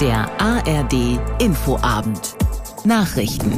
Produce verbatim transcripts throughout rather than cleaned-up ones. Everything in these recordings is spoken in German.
Der A R D Infoabend. Nachrichten.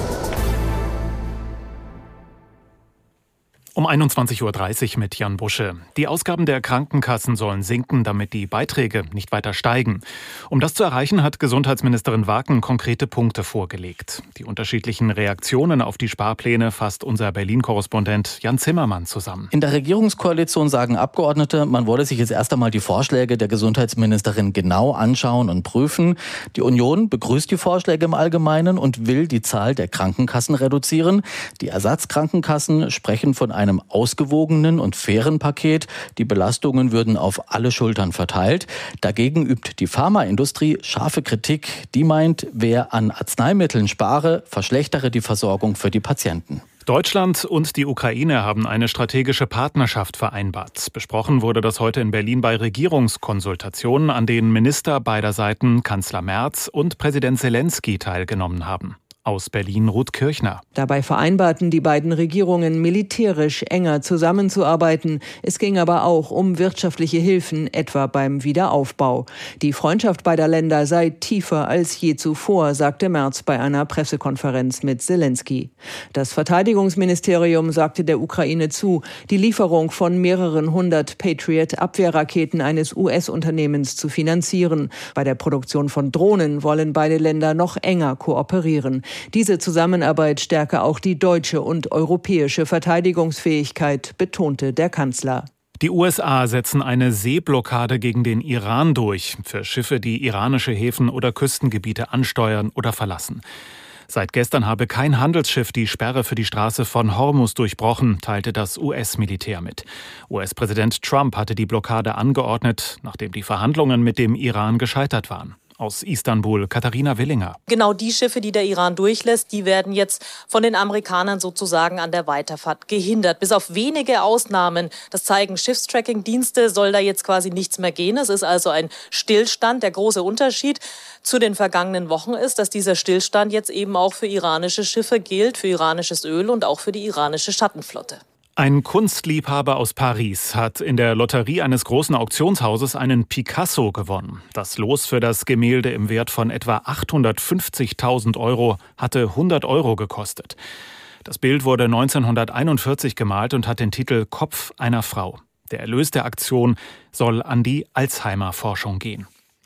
Um einundzwanzig Uhr dreißig mit Jan Busche. Die Ausgaben der Krankenkassen sollen sinken, damit die Beiträge nicht weiter steigen. Um das zu erreichen, hat Gesundheitsministerin Waken konkrete Punkte vorgelegt. Die unterschiedlichen Reaktionen auf die Sparpläne fasst unser Berlin-Korrespondent Jan Zimmermann zusammen. In der Regierungskoalition sagen Abgeordnete, man wolle sich jetzt erst einmal die Vorschläge der Gesundheitsministerin genau anschauen und prüfen. Die Union begrüßt die Vorschläge im Allgemeinen und will die Zahl der Krankenkassen reduzieren. Die Ersatzkrankenkassen sprechen von einem ausgewogenen und fairen Paket. Die Belastungen würden auf alle Schultern verteilt. Dagegen übt die Pharmaindustrie scharfe Kritik. Die meint, wer an Arzneimitteln spare, verschlechtere die Versorgung für die Patienten. Deutschland und die Ukraine haben eine strategische Partnerschaft vereinbart. Besprochen wurde das heute in Berlin bei Regierungskonsultationen, an denen Minister beider Seiten, Kanzler Merz und Präsident Zelensky teilgenommen haben. Aus Berlin Ruth Kirchner. Dabei vereinbarten die beiden Regierungen, militärisch enger zusammenzuarbeiten. Es ging aber auch um wirtschaftliche Hilfen, etwa beim Wiederaufbau. Die Freundschaft beider Länder sei tiefer als je zuvor, sagte Merz bei einer Pressekonferenz mit Zelensky. Das Verteidigungsministerium sagte der Ukraine zu, die Lieferung von mehreren hundert Patriot-Abwehrraketen eines U S-Unternehmens zu finanzieren. Bei der Produktion von Drohnen wollen beide Länder noch enger kooperieren. Diese Zusammenarbeit stärke auch die deutsche und europäische Verteidigungsfähigkeit, betonte der Kanzler. Die U S A setzen eine Seeblockade gegen den Iran durch, für Schiffe, die iranische Häfen oder Küstengebiete ansteuern oder verlassen. Seit gestern habe kein Handelsschiff die Sperre für die Straße von Hormuz durchbrochen, teilte das U S-Militär mit. U S-Präsident Trump hatte die Blockade angeordnet, nachdem die Verhandlungen mit dem Iran gescheitert waren. Aus Istanbul, Katharina Willinger. Genau die Schiffe, die der Iran durchlässt, die werden jetzt von den Amerikanern sozusagen an der Weiterfahrt gehindert. Bis auf wenige Ausnahmen, das zeigen Schiffstracking-Dienste, soll da jetzt quasi nichts mehr gehen. Es ist also ein Stillstand. Der große Unterschied zu den vergangenen Wochen ist, dass dieser Stillstand jetzt eben auch für iranische Schiffe gilt, für iranisches Öl und auch für die iranische Schattenflotte. Ein Kunstliebhaber aus Paris hat in der Lotterie eines großen Auktionshauses einen Picasso gewonnen. Das Los für das Gemälde im Wert von etwa achthundertfünfzigtausend Euro hatte hundert Euro gekostet. Das Bild wurde neunzehnhunderteinundvierzig gemalt und hat den Titel Kopf einer Frau. Der Erlös der Aktion soll an die Alzheimer-Forschung gehen.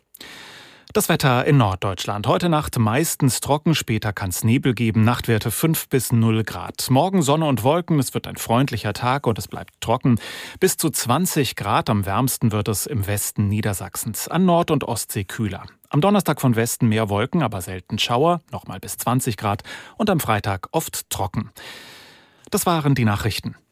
Das Wetter in Norddeutschland. Heute Nacht meistens trocken, später kann es Nebel geben, Nachtwerte fünf bis null Grad. Morgen Sonne und Wolken, es wird ein freundlicher Tag und es bleibt trocken. Bis zu zwanzig Grad, am wärmsten wird es im Westen Niedersachsens. An Nord- und Ostsee kühler. Am Donnerstag von Westen mehr Wolken, aber selten Schauer, nochmal bis zwanzig Grad. Und am Freitag oft trocken. Das waren die Nachrichten.